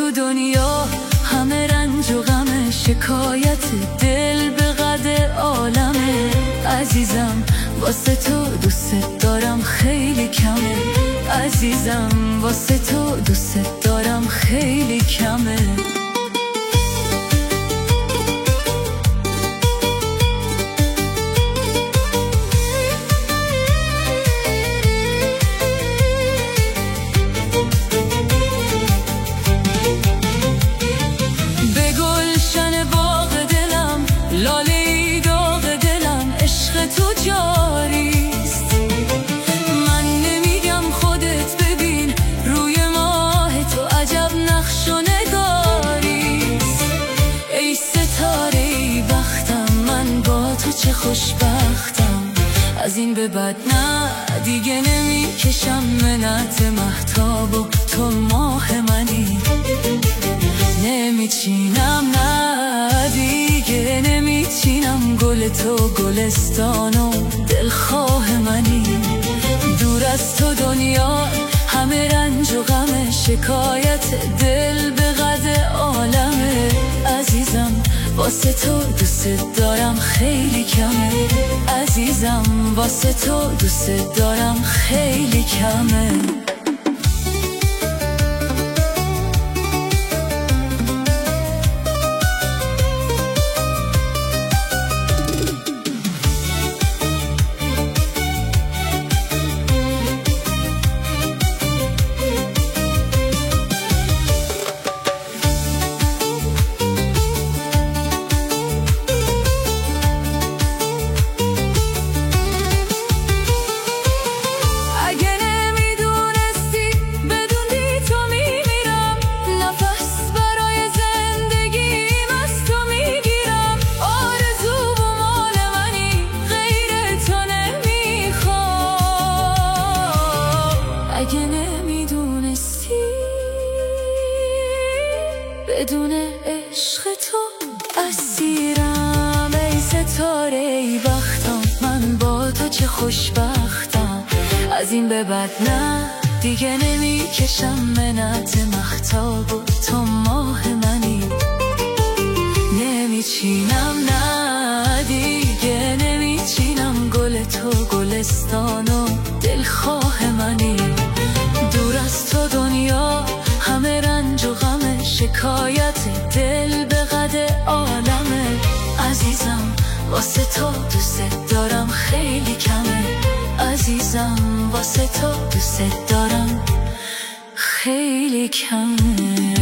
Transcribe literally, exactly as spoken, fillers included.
تو دنیا همه رنج و غم، شکایت دل به قد عالمه. عزیزم واسه تو دوست دارم خیلی کمه، عزیزم واسه تو دوست دارم خیلی کمه. لاله داغ دلم عشق تو جاریست، من نمیگم خودت ببین روی ماه تو عجب نقش و نگاریست. ای ستاره ای بختم من با تو چه خوشبختم، از این به بعد نه دیگه نمیکشم منت مهتاب و تو ماه منی. نمیچینم نه دیگه نمیچینم گل تو گلستان و دلخواه منی. دور از تو دنیا همه رنج و غم، شکایت دل به قد عالمه. عزیزم واسه تو دوست دارم خیلی کمه، عزیزم واسه تو دوست دارم خیلی کمه. اگه نمیدونستی بدون عشق تو اسیرم. ای ستاره ای بختم من با تو چه خوشبختم، از این به بعد نه دیگه نمیکشم منت مهتاب و تو ماه منی. نمیچینم نه دیگه نمیچینم گل تو گلستان و دلخواه منی. دور از تو دنیا همه رنج و غم، شکایت دل به قد عالمه. عزیزم واسه تو دوست دارم خیلی کمه، عزیزم واسه تو دوست دارم خیلی کمه.